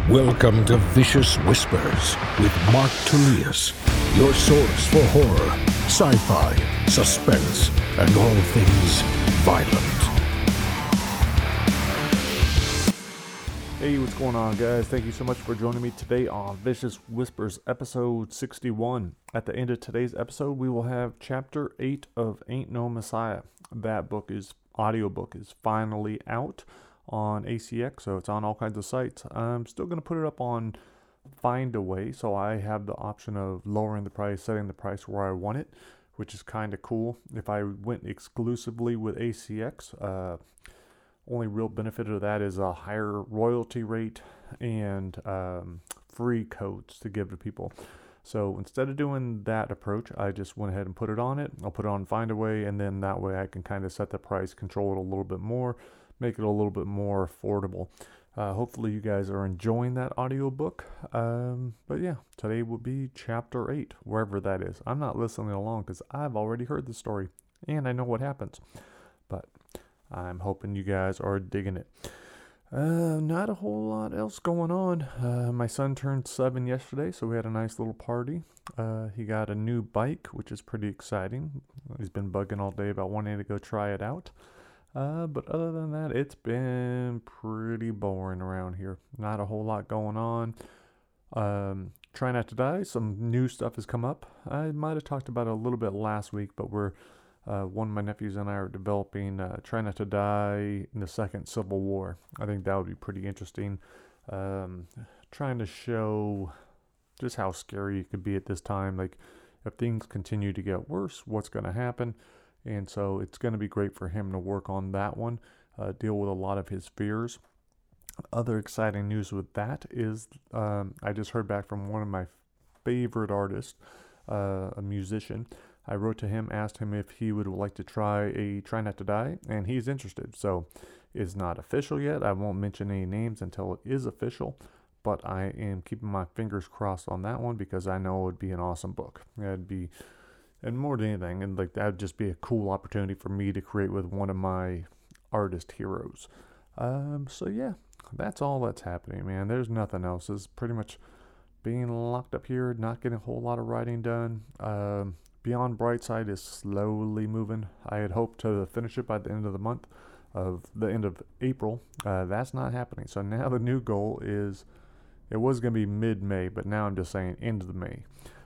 Welcome to Vicious Whispers with Mark Tullius, your source for horror, sci-fi, suspense, and all things violent. Hey, what's going on, guys? Thank you so much for joining me today on Vicious Whispers, episode 61. At the end of today's episode, we will have chapter 8 of Ain't No Messiah. That audiobook is finally out on ACX, so it's on all kinds of sites. I'm still going to put it up on Findaway, so I have the option of lowering the price, setting the price where I want it, which is kind of cool. If I went exclusively with ACX, only real benefit of that is a higher royalty rate and free codes to give to people. So instead of doing that approach, I just went ahead and put it on it. I'll put it on Findaway, and then that way I can kind of set the price, control it a little bit more, make it a little bit more affordable. Hopefully you guys are enjoying that audiobook. But yeah, today will be chapter 8, wherever that is. I'm not listening along because I've already heard the story and I know what happens. But I'm hoping you guys are digging it. Not a whole lot else going on. My son turned 7 yesterday, so we had a nice little party. He got a new bike, which is pretty exciting. He's been bugging all day about wanting to go try it out. But other than that, it's been pretty boring around here. Not a whole lot going on. Try Not to Die. Some new stuff has come up. I might have talked about it a little bit last week, but one of my nephews and I are developing Try Not to Die in the Second Civil War. I think that would be pretty interesting. Trying to show just how scary it could be at this time. Like, if things continue to get worse, what's going to happen? And so it's going to be great for him to work on that one, deal with a lot of his fears. Other exciting news with that is I just heard back from one of my favorite artists, a musician. I wrote to him, asked him if he would like to try Not to Die, and he's interested. So it's not official yet. I won't mention any names until it is official, but I am keeping my fingers crossed on that one because I know it would be an awesome book. It'd be, and more than anything, and like that would just be a cool opportunity for me to create with one of my artist heroes. So yeah, that's all that's happening, man. There's nothing else. It's pretty much being locked up here, not getting a whole lot of writing done. Beyond Brightside is slowly moving. I had hoped to finish it by the end of the month, of the end of April. That's not happening. So now the new goal is, it was going to be mid-May, but now I'm just saying end of May.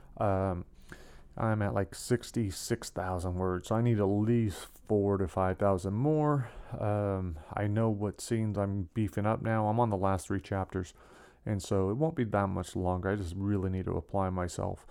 I'm at like 66,000 words, so I need at least 4,000 to 5,000 more. I know what scenes I'm beefing up now. I'm on the last 3 chapters, and so it won't be that much longer. I just really need to apply myself.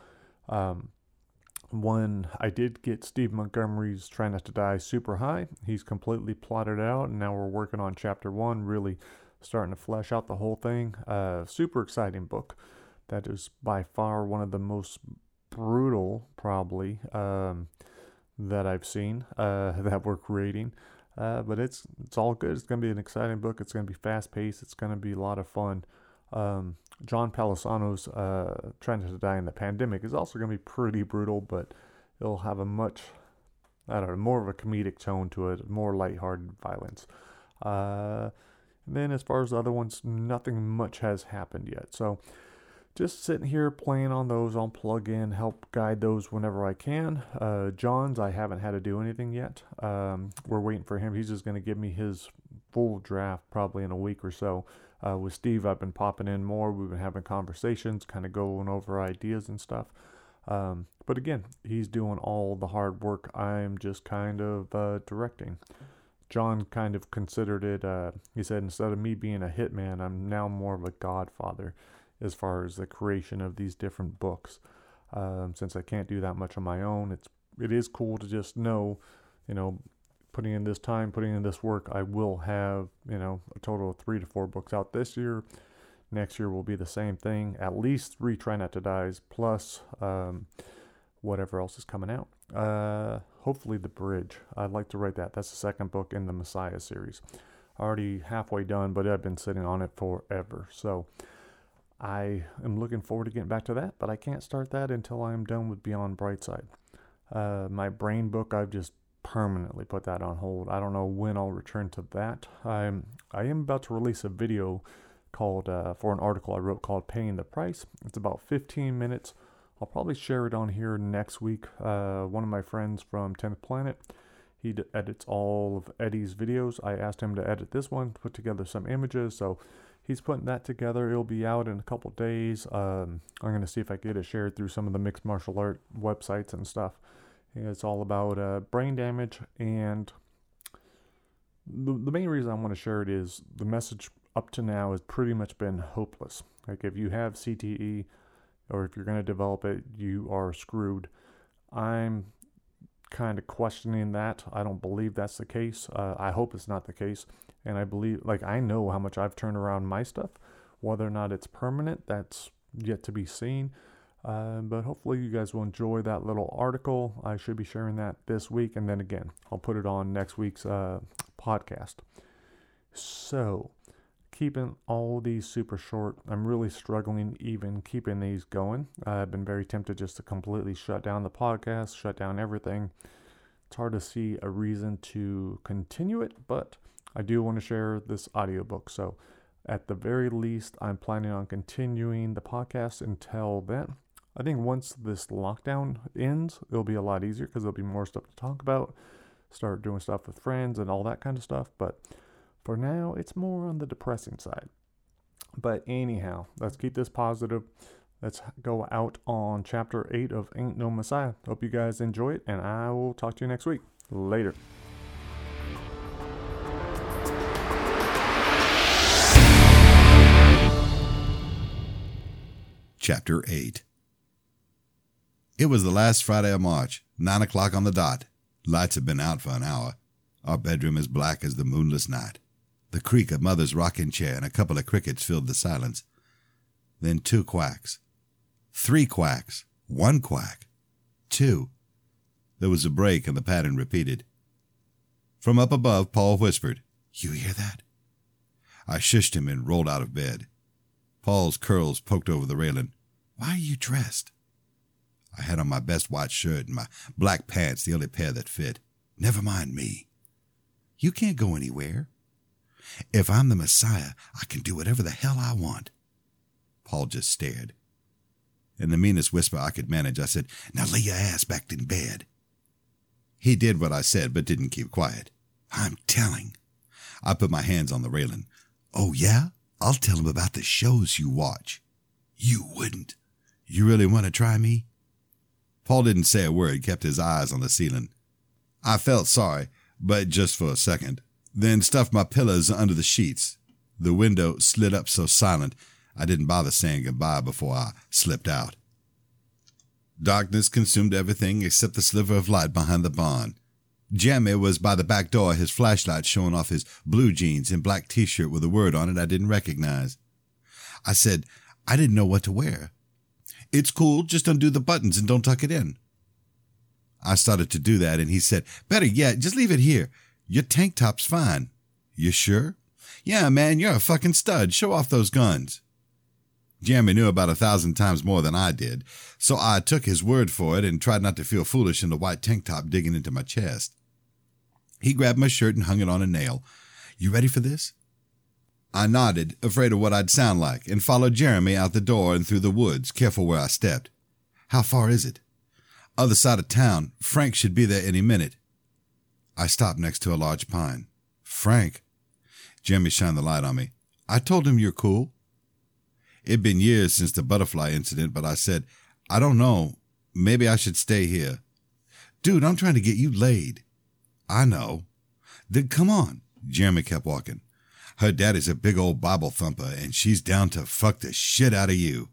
One, I did get Steve Montgomery's Try Not to Die super high. He's completely plotted out, and now we're working on chapter 1, really starting to flesh out the whole thing. Super exciting book. That is by far one of the most brutal, probably, that I've seen, that we're creating. But it's all good. It's going to be an exciting book. It's going to be fast-paced. It's going to be a lot of fun. John Palisano's Trying Not to Die in the Pandemic is also going to be pretty brutal, but it'll have a much, more of a comedic tone to it, more lighthearted violence. And then as far as the other ones, nothing much has happened yet. So just sitting here playing on those. I'll plug in, help guide those whenever I can. John's, I haven't had to do anything yet. We're waiting for him. He's just going to give me his full draft probably in a week or so. With Steve, I've been popping in more. We've been having conversations, kind of going over ideas and stuff. But again, he's doing all the hard work. I'm just kind of directing. John kind of considered it, he said, instead of me being a hitman, I'm now more of a godfather as far as the creation of these different books. Since I can't do that much on my own, it is cool to just know, putting in this time, putting in this work, I will have, a total of 3 to 4 books out this year. Next year will be the same thing, at least 3 Try Not to Dies, plus whatever else is coming out. Hopefully The Bridge. I'd like to write that. That's the second book in the Messiah series. Already halfway done, but I've been sitting on it forever. So I am looking forward to getting back to that, but I can't start that until I'm done with Beyond Brightside. My Brain book, I've just permanently put that on hold. I don't know when I'll return to that. I am about to release a video called for an article I wrote called Paying the Price. It's about 15 minutes. I'll probably share it on here next week. One of my friends from 10th Planet, he edits all of Eddie's videos. I asked him to edit this one, put together some images, so he's putting that together. It'll be out in a couple days. I'm going to see if I can get it shared through some of the mixed martial art websites and stuff. It's all about brain damage, and the main reason I want to share it is the message up to now has pretty much been hopeless. Like, if you have CTE, or if you're going to develop it, you are screwed. I'm kind of questioning that. I don't believe that's the case. I hope it's not the case. And I believe, I know how much I've turned around my stuff. Whether or not it's permanent, that's yet to be seen. But hopefully you guys will enjoy that little article. I should be sharing that this week. And then again, I'll put it on next week's podcast. So, keeping all these super short. I'm really struggling even keeping these going. I've been very tempted just to completely shut down the podcast, shut down everything. It's hard to see a reason to continue it, but I do want to share this audiobook. So at the very least, I'm planning on continuing the podcast until then. I think once this lockdown ends, it'll be a lot easier because there'll be more stuff to talk about, start doing stuff with friends and all that kind of stuff. But for now, it's more on the depressing side. But anyhow, let's keep this positive. Let's go out on Chapter 8 of Ain't No Messiah. Hope you guys enjoy it, and I will talk to you next week. Later. Chapter 8. It was the last Friday of March, 9 o'clock on the dot. Lights had been out for an hour. Our bedroom as black as the moonless night. The creak of Mother's rocking chair and a couple of crickets filled the silence. Then 2 quacks. 3 quacks. 1 quack. 2. There was a break and the pattern repeated. From up above, Paul whispered, "You hear that?" I shushed him and rolled out of bed. Paul's curls poked over the railing. "Why are you dressed?" I had on my best white shirt and my black pants, the only pair that fit. "Never mind me." "You can't go anywhere." "If I'm the Messiah, I can do whatever the hell I want." Paul just stared. In the meanest whisper I could manage, I said, "Now lay your ass back in bed." He did what I said, but didn't keep quiet. "I'm telling." I put my hands on the railing. "Oh, yeah? I'll tell him about the shows you watch." "You wouldn't." "You really want to try me?" Paul didn't say a word, kept his eyes on the ceiling. I felt sorry, but just for a second, then stuffed my pillows under the sheets. The window slid up so silent, I didn't bother saying goodbye before I slipped out. Darkness consumed everything except the sliver of light behind the barn. Jeremy was by the back door, his flashlight showing off his blue jeans and black t-shirt with a word on it I didn't recognize. I said, "I didn't know what to wear." "It's cool, just undo the buttons and don't tuck it in." I started to do that, and he said, "Better yet, just leave it here. Your tank top's fine." "You sure?" "Yeah, man, you're a fucking stud. Show off those guns." Jeremy knew about 1,000 times more than I did, so I took his word for it and tried not to feel foolish in the white tank top digging into my chest. He grabbed my shirt and hung it on a nail. "You ready for this?" I nodded, afraid of what I'd sound like, and followed Jeremy out the door and through the woods, careful where I stepped. "How far is it?" "Other side of town. Frank should be there any minute." I stopped next to a large pine. "Frank?" Jeremy shined the light on me. "I told him you're cool." It'd been years since the butterfly incident, but I said, "I don't know. Maybe I should stay here." "Dude, I'm trying to get you laid." "I know." "Then come on." Jeremy kept walking. "Her daddy's a big old Bible thumper, and she's down to fuck the shit out of you."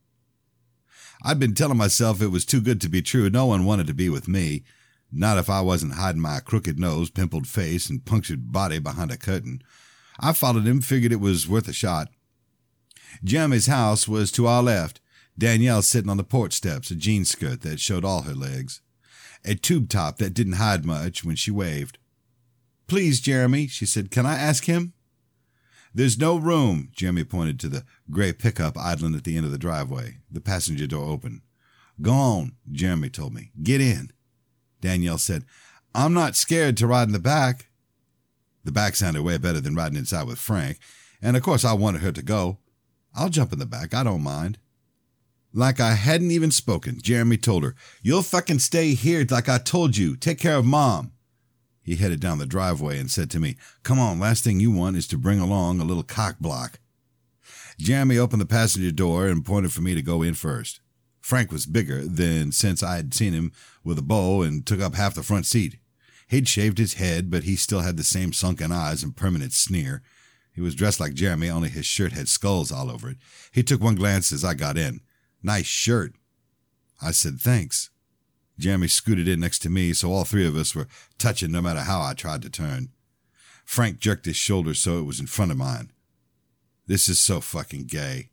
I'd been telling myself it was too good to be true. No one wanted to be with me. Not if I wasn't hiding my crooked nose, pimpled face, and punctured body behind a curtain. I followed him, figured it was worth a shot. Jeremy's house was to our left. Danielle sitting on the porch steps, a jean skirt that showed all her legs. A tube top that didn't hide much when she waved. "Please, Jeremy," she said, "can I ask him?" "There's no room." Jeremy pointed to the gray pickup idling at the end of the driveway. The passenger door opened. "Go on," Jeremy told me. "Get in." Danielle said, "I'm not scared to ride in the back." The back sounded way better than riding inside with Frank, And of course I wanted her to go. I'll jump in the back, I don't mind. Like I hadn't even spoken, Jeremy told her, "You'll fucking stay here like I told you. Take care of Mom." He headed down the driveway and said to me, "Come on, last thing you want is to bring along a little cock block." Jeremy opened the passenger door and pointed for me to go in first. Frank was bigger than since I had seen him with a bow and took up half the front seat. He'd shaved his head, but he still had the same sunken eyes and permanent sneer. He was dressed like Jeremy, only his shirt had skulls all over it. He took one glance as I got in. "Nice shirt." I said, "Thanks." Jeremy scooted in next to me, so all three of us were touching no matter how I tried to turn. Frank jerked his shoulder so it was in front of mine. "This is so fucking gay."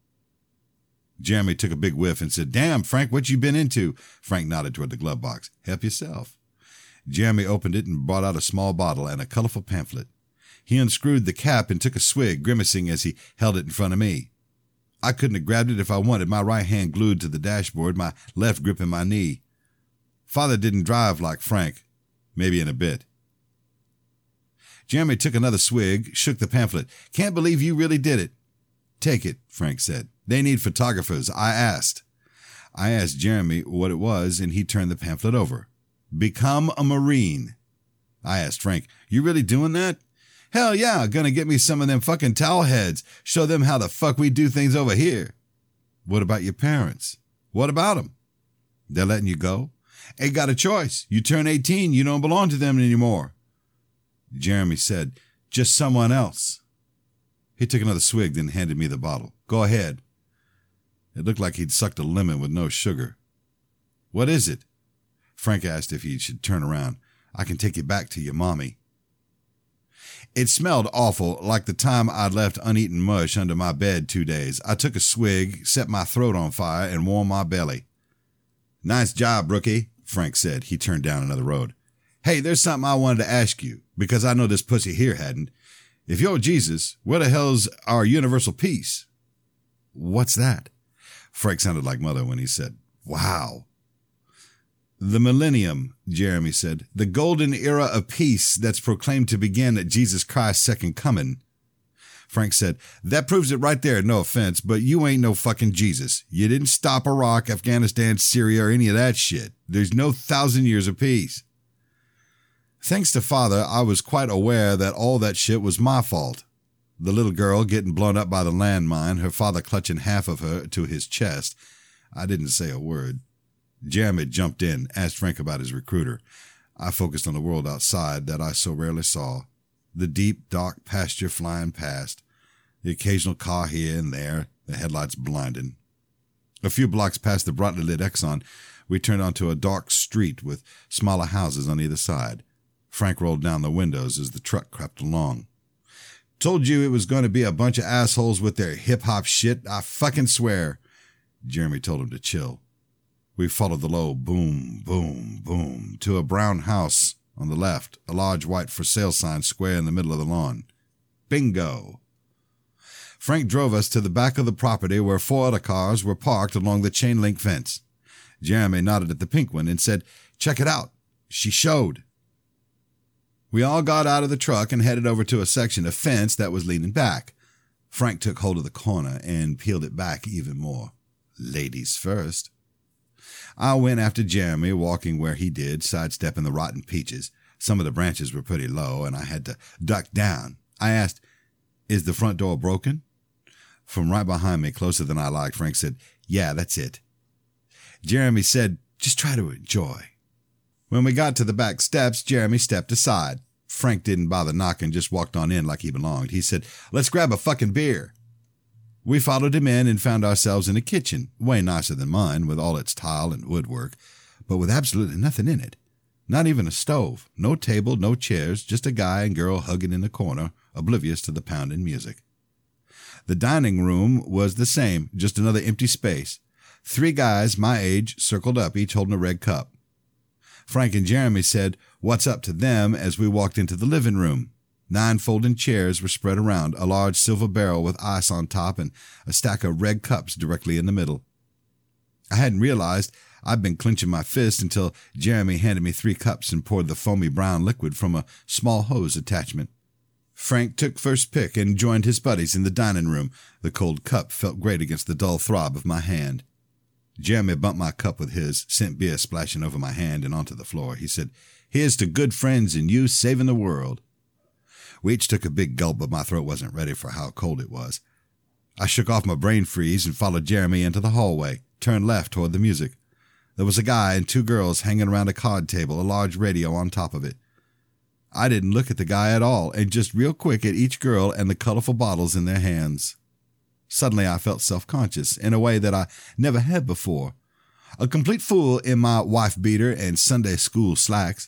Jeremy took a big whiff and said, "Damn, Frank, what you been into?" Frank nodded toward the glove box. "Help yourself." Jeremy opened it and brought out a small bottle and a colorful pamphlet. He unscrewed the cap and took a swig, grimacing as he held it in front of me. I couldn't have grabbed it if I wanted, my right hand glued to the dashboard, my left gripping my knee. Father didn't drive like Frank, maybe in a bit. Jeremy took another swig, shook the pamphlet. "Can't believe you really did it." "Take it," Frank said. "They need photographers. I asked Jeremy what it was, and he turned the pamphlet over. Become a Marine. I asked Frank, "You really doing that?" "Hell yeah, gonna get me some of them fucking towel heads. Show them how the fuck we do things over here." "What about your parents?" "What about them?" "They're letting you go?" "Ain't got a choice. You turn 18, you don't belong to them anymore." Jeremy said, "Just someone else." He took another swig, then handed me the bottle. "Go ahead." It looked like he'd sucked a lemon with no sugar. "What is it?" Frank asked if he should turn around. "I can take you back to your mommy." It smelled awful, like the time I'd left uneaten mush under my bed 2 days. I took a swig, set my throat on fire, and warmed my belly. "Nice job, rookie," Frank said. He turned down another road. "Hey, there's something I wanted to ask you, because I know this pussy here hadn't. If you're Jesus, where the hell's our universal peace?" "What's that?" Frank sounded like Mother when he said, "Wow." "The millennium," Jeremy said. "The golden era of peace that's proclaimed to begin at Jesus Christ's second coming." Frank said, "That proves it right there, no offense, but you ain't no fucking Jesus. You didn't stop Iraq, Afghanistan, Syria, or any of that shit. There's no 1,000 years of peace." Thanks to Father, I was quite aware that all that shit was my fault. The little girl getting blown up by the landmine, her father clutching half of her to his chest. I didn't say a word. Jeremy jumped in, asked Frank about his recruiter. I focused on the world outside that I so rarely saw. The deep, dark pasture flying past. The occasional car here and there, the headlights blinding. A few blocks past the brightly lit Exxon, we turned onto a dark street with smaller houses on either side. Frank rolled down the windows as the truck crept along. "Told you it was going to be a bunch of assholes with their hip-hop shit, I fucking swear." Jeremy told him to chill. We followed the low boom, boom, boom to a brown house on the left, a large white for sale sign square in the middle of the lawn. Bingo! Frank drove us to the back of the property where 4 other cars were parked along the chain-link fence. Jeremy nodded at the pink one and said, "Check it out. She showed." We all got out of the truck and headed over to a section of fence that was leaning back. Frank took hold of the corner and peeled it back even more. Ladies first. I went after Jeremy, walking where he did, sidestepping the rotten peaches. Some of the branches were pretty low, and I had to duck down. I asked, "Is the front door broken?" From right behind me, closer than I liked, Frank said, "Yeah, that's it." Jeremy said, "Just try to enjoy." When we got to the back steps, Jeremy stepped aside. Frank didn't bother knocking, just walked on in like he belonged. He said, "Let's grab a fucking beer." We followed him in and found ourselves in a kitchen, way nicer than mine, with all its tile and woodwork, but with absolutely nothing in it. Not even a stove, no table, no chairs, just a guy and girl hugging in the corner, oblivious to the pounding music. The dining room was the same, just another empty space. 3 guys my age circled up, each holding a red cup. Frank and Jeremy said, "What's up?" to them as we walked into the living room. 9 folding chairs were spread around, a large silver barrel with ice on top and a stack of red cups directly in the middle. I hadn't realized I'd been clenching my fist until Jeremy handed me 3 cups and poured the foamy brown liquid from a small hose attachment. Frank took first pick and joined his buddies in the dining room. The cold cup felt great against the dull throb of my hand. Jeremy bumped my cup with his, sent beer splashing over my hand and onto the floor. He said, "Here's to good friends and you saving the world." We each took a big gulp, but my throat wasn't ready for how cold it was. I shook off my brain freeze and followed Jeremy into the hallway, turned left toward the music. There was a guy and two girls hanging around a card table, a large radio on top of it. I didn't look at the guy at all, and just real quick at each girl and the colorful bottles in their hands. Suddenly I felt self-conscious in a way that I never had before. A complete fool in my wife-beater and Sunday school slacks.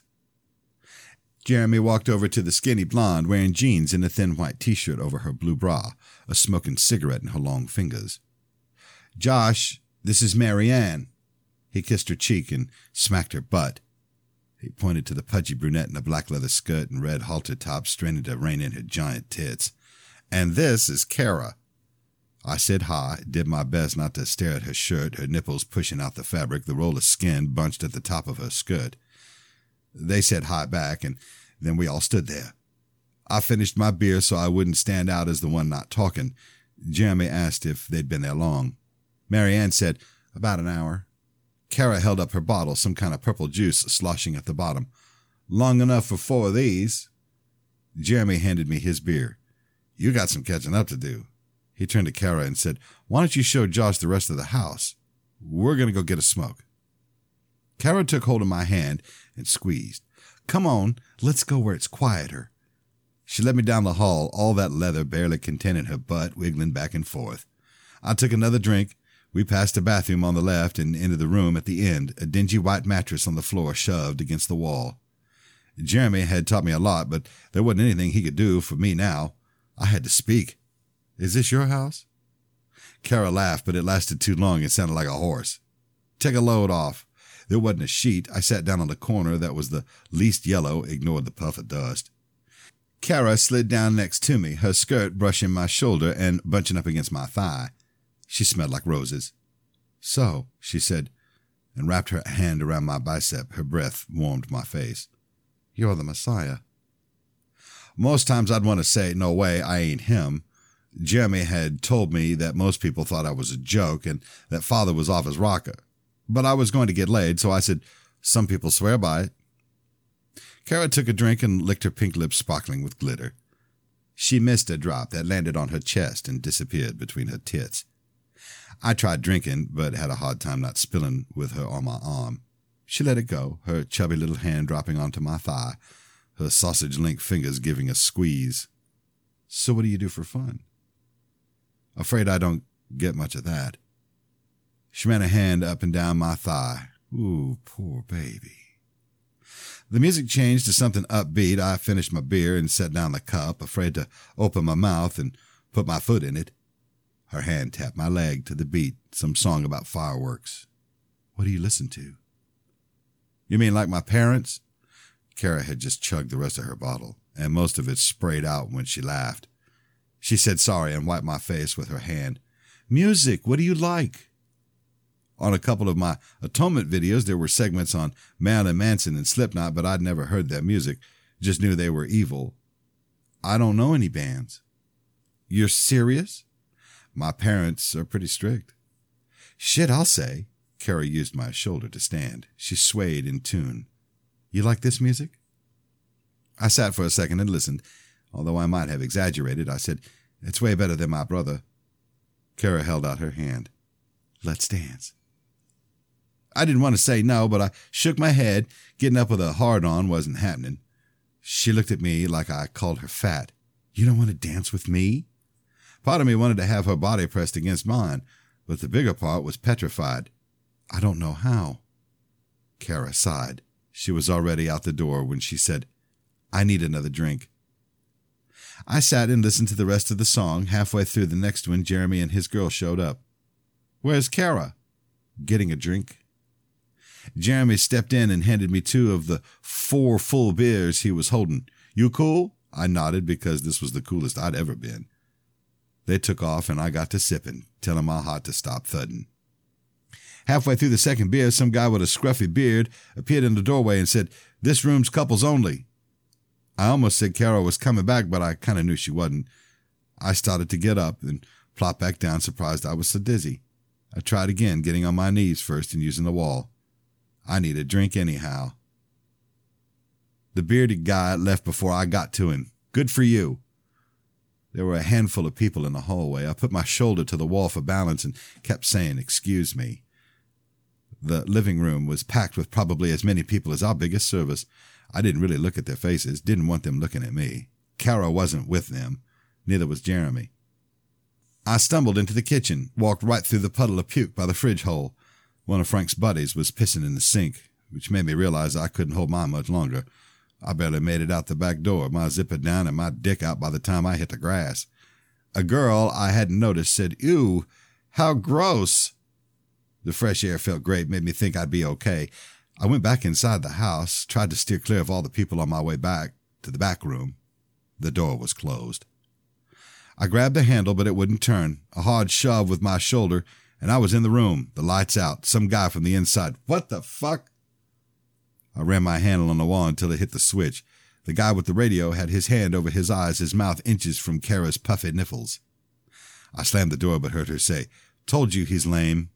Jeremy walked over to the skinny blonde wearing jeans and a thin white t-shirt over her blue bra, a smoking cigarette in her long fingers. "Josh, this is Mary Ann." He kissed her cheek and smacked her butt. He pointed to the pudgy brunette in a black leather skirt and red halter top straining to rein in her giant tits. "And this is Kara." I said hi, did my best not to stare at her shirt, her nipples pushing out the fabric, the roll of skin bunched at the top of her skirt. They said hi back, and then we all stood there. I finished my beer so I wouldn't stand out as the one not talking. Jeremy asked if they'd been there long. Mary Ann said, "About an hour." Kara held up her bottle, some kind of purple juice sloshing at the bottom. "Long enough for 4 of these." Jeremy handed me his beer. "You got some catching up to do." He turned to Kara and said, "Why don't you show Josh the rest of the house? We're going to go get a smoke." Kara took hold of my hand and squeezed. "Come on, let's go where it's quieter." She led me down the hall, all that leather barely containing her butt wiggling back and forth. I took another drink. We passed a bathroom on the left and into the room at the end, a dingy white mattress on the floor shoved against the wall. Jeremy had taught me a lot, but there wasn't anything he could do for me now. I had to speak. "Is this your house?" Kara laughed, but it lasted too long. It sounded like a horse. "Take a load off." There wasn't a sheet. I sat down on the corner that was the least yellow, ignored the puff of dust. Kara slid down next to me, her skirt brushing my shoulder and bunching up against my thigh. She smelled like roses. "So," she said, and wrapped her hand around my bicep. Her breath warmed my face. "You're the Messiah." Most times I'd want to say, "No way, I ain't him." Jeremy had told me that most people thought I was a joke and that Father was off his rocker. But I was going to get laid, so I said, "Some people swear by it." Kara took a drink and licked her pink lips sparkling with glitter. She missed a drop that landed on her chest and disappeared between her tits. I tried drinking, but had a hard time not spilling with her on my arm. She let it go, her chubby little hand dropping onto my thigh, her sausage-link fingers giving a squeeze. "So what do you do for fun?" "Afraid I don't get much of that." She ran a hand up and down my thigh. "Ooh, poor baby." The music changed to something upbeat. I finished my beer and set down the cup, afraid to open my mouth and put my foot in it. Her hand tapped my leg to the beat, some song about fireworks. "What do you listen to?" "You mean like my parents?" Kara had just chugged the rest of her bottle, and most of it sprayed out when she laughed. She said sorry and wiped my face with her hand. "Music, what do you like?" On a couple of my Atonement videos, there were segments on Marilyn Manson and Slipknot, but I'd never heard their music, just knew they were evil. "I don't know any bands." "You're serious?" "My parents are pretty strict." "Shit, I'll say." Kara used my shoulder to stand. She swayed in tune. "You like this music?" I sat for a second and listened. Although I might have exaggerated, I said, "It's way better than my brother." Kara held out her hand. "Let's dance." I didn't want to say no, but I shook my head. Getting up with a hard-on wasn't happening. She looked at me like I called her fat. "You don't want to dance with me?" Part of me wanted to have her body pressed against mine, but the bigger part was petrified. "I don't know how." Kara sighed. She was already out the door when she said, "I need another drink." I sat and listened to the rest of the song. Halfway through the next one, Jeremy and his girl showed up. "Where's Kara?" "Getting a drink." Jeremy stepped in and handed me 2 of the 4 full beers he was holding. "You cool?" I nodded because this was the coolest I'd ever been. They took off and I got to sipping, telling my heart to stop thudding. Halfway through the second beer, some guy with a scruffy beard appeared in the doorway and said, "This room's couples only." I almost said Carol was coming back, but I kind of knew she wasn't. I started to get up and plop back down, surprised I was so dizzy. I tried again, getting on my knees first and using the wall. I need a drink anyhow. The bearded guy left before I got to him. Good for you. There were a handful of people in the hallway. I put my shoulder to the wall for balance and kept saying, "Excuse me." The living room was packed with probably as many people as our biggest service. I didn't really look at their faces, didn't want them looking at me. Carol wasn't with them. Neither was Jeremy. I stumbled into the kitchen, walked right through the puddle of puke by the fridge hole. One of Frank's buddies was pissing in the sink, which made me realize I couldn't hold mine much longer. I barely made it out the back door, my zipper down and my dick out by the time I hit the grass. A girl I hadn't noticed said, "Ew, how gross." The fresh air felt great, made me think I'd be okay. I went back inside the house, tried to steer clear of all the people on my way back to the back room. The door was closed. I grabbed the handle, but it wouldn't turn. A hard shove with my shoulder, and I was in the room, the lights out, some guy from the inside. What the fuck? I ran my hand along the wall until it hit the switch. The guy with the radio had his hand over his eyes, his mouth inches from Kara's puffy nipples. I slammed the door but heard her say, "Told you he's lame."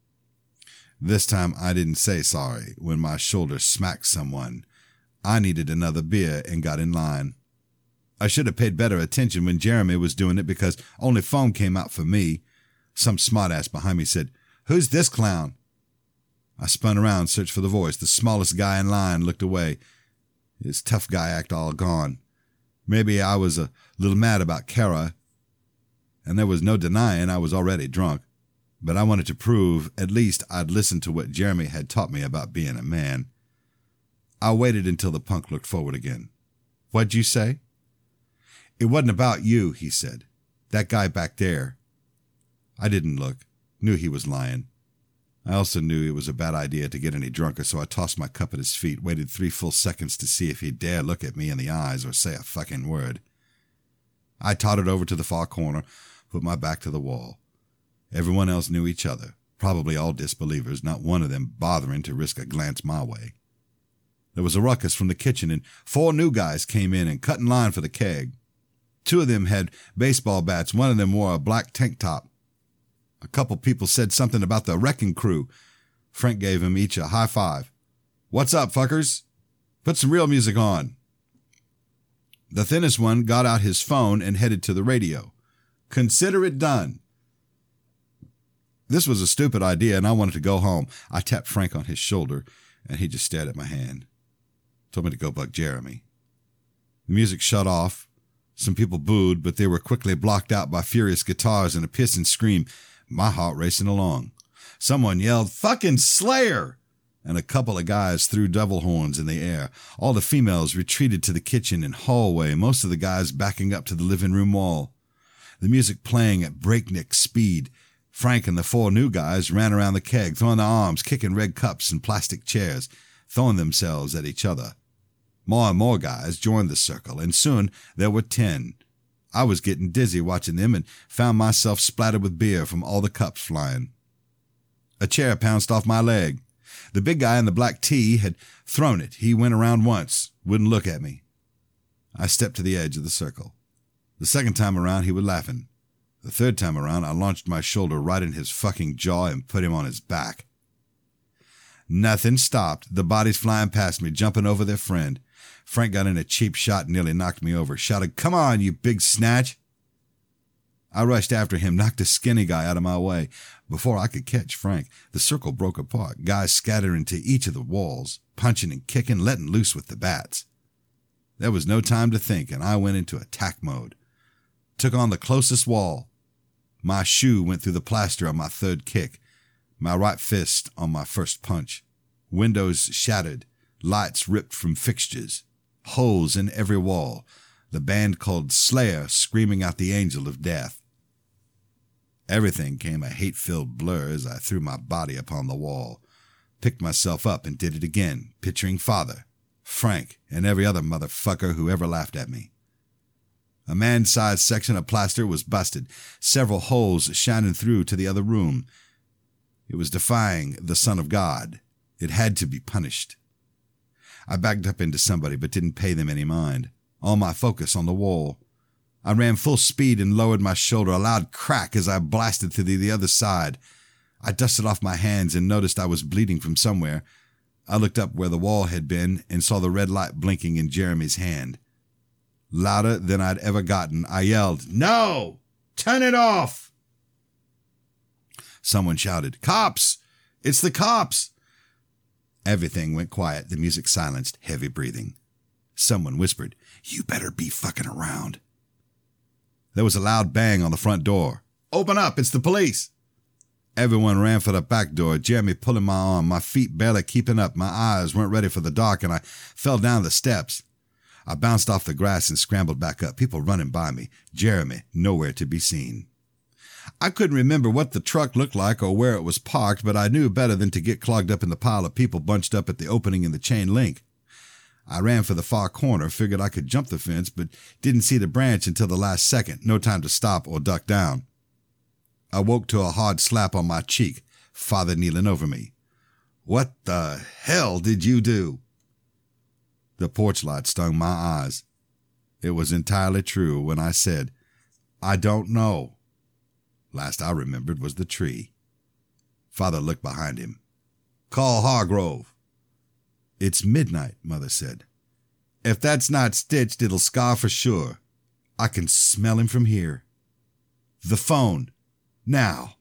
This time I didn't say sorry when my shoulder smacked someone. I needed another beer and got in line. I should have paid better attention when Jeremy was doing it because only foam came out for me. Some smartass behind me said, "Who's this clown?" I spun around, searched for the voice. The smallest guy in line looked away. His tough guy act all gone. Maybe I was a little mad about Kara, and there was no denying I was already drunk. But I wanted to prove at least I'd listened to what Jeremy had taught me about being a man. I waited until the punk looked forward again. "What'd you say?" "It wasn't about you," he said. "That guy back there." I didn't look, knew he was lying. I also knew it was a bad idea to get any drunker, so I tossed my cup at his feet, waited 3 full seconds to see if he'd dare look at me in the eyes or say a fucking word. I tottered over to the far corner, put my back to the wall. Everyone else knew each other, probably all disbelievers, not one of them bothering to risk a glance my way. There was a ruckus from the kitchen, and 4 new guys came in and cut in line for the keg. 2 of them had baseball bats, one of them wore a black tank top. A couple people said something about the wrecking crew. Frank gave them each a high five. "What's up, fuckers? Put some real music on." The thinnest one got out his phone and headed to the radio. "Consider it done." This was a stupid idea, and I wanted to go home. I tapped Frank on his shoulder, and he just stared at my hand. Told me to go bug Jeremy. The music shut off. Some people booed, but they were quickly blocked out by furious guitars and a piercing scream, my heart racing along. Someone yelled, "Fucking Slayer!" and a couple of guys threw devil horns in the air. All the females retreated to the kitchen and hallway, most of the guys backing up to the living room wall. The music playing at breakneck speed. Frank and the 4 new guys ran around the keg, throwing their arms, kicking red cups and plastic chairs, throwing themselves at each other. More and more guys joined the circle, and soon there were 10. I was getting dizzy watching them and found myself splattered with beer from all the cups flying. A chair pounced off my leg. The big guy in the black tee had thrown it. He went around once, wouldn't look at me. I stepped to the edge of the circle. The second time around, he was laughing. The third time around, I launched my shoulder right in his fucking jaw and put him on his back. Nothing stopped. The bodies flying past me, jumping over their friend. Frank got in a cheap shot and nearly knocked me over, shouted, "Come on, you big snatch!" I rushed after him, knocked a skinny guy out of my way. Before I could catch Frank, the circle broke apart, guys scattering to each of the walls, punching and kicking, letting loose with the bats. There was no time to think, and I went into attack mode. Took on the closest wall. My shoe went through the plaster on my third kick, my right fist on my first punch. Windows shattered, lights ripped from fixtures, holes in every wall, the band called Slayer screaming out the angel of death. Everything came a hate-filled blur as I threw my body upon the wall, picked myself up and did it again, picturing Father, Frank, and every other motherfucker who ever laughed at me. A man-sized section of plaster was busted, several holes shining through to the other room. It was defying the Son of God. It had to be punished. I backed up into somebody but didn't pay them any mind. all my focus on the wall. I ran full speed and lowered my shoulder, a loud crack as I blasted to the other side. I dusted off my hands and noticed I was bleeding from somewhere. I looked up where the wall had been and saw the red light blinking in Jeremy's hand. Louder than I'd ever gotten, I yelled, "No! Turn it off!" Someone shouted, "Cops! It's the cops!" Everything went quiet, the music silenced, heavy breathing. Someone whispered, "You better be fucking around." There was a loud bang on the front door. "Open up, it's the police!" Everyone ran for the back door, Jeremy pulling my arm, my feet barely keeping up, my eyes weren't ready for the dark, and I fell down the steps. I bounced off the grass and scrambled back up, people running by me, Jeremy nowhere to be seen. I couldn't remember what the truck looked like or where it was parked, but I knew better than to get clogged up in the pile of people bunched up at the opening in the chain link. I ran for the far corner, figured I could jump the fence, but didn't see the branch until the last second, no time to stop or duck down. I woke to a hard slap on my cheek, Father kneeling over me. "What the hell did you do?" The porch light stung my eyes. It was entirely true when I said, "I don't know." Last I remembered was the tree. Father looked behind him. "Call Hargrove." "It's midnight," Mother said. "If that's not stitched, it'll scar for sure. I can smell him from here." "The phone. Now."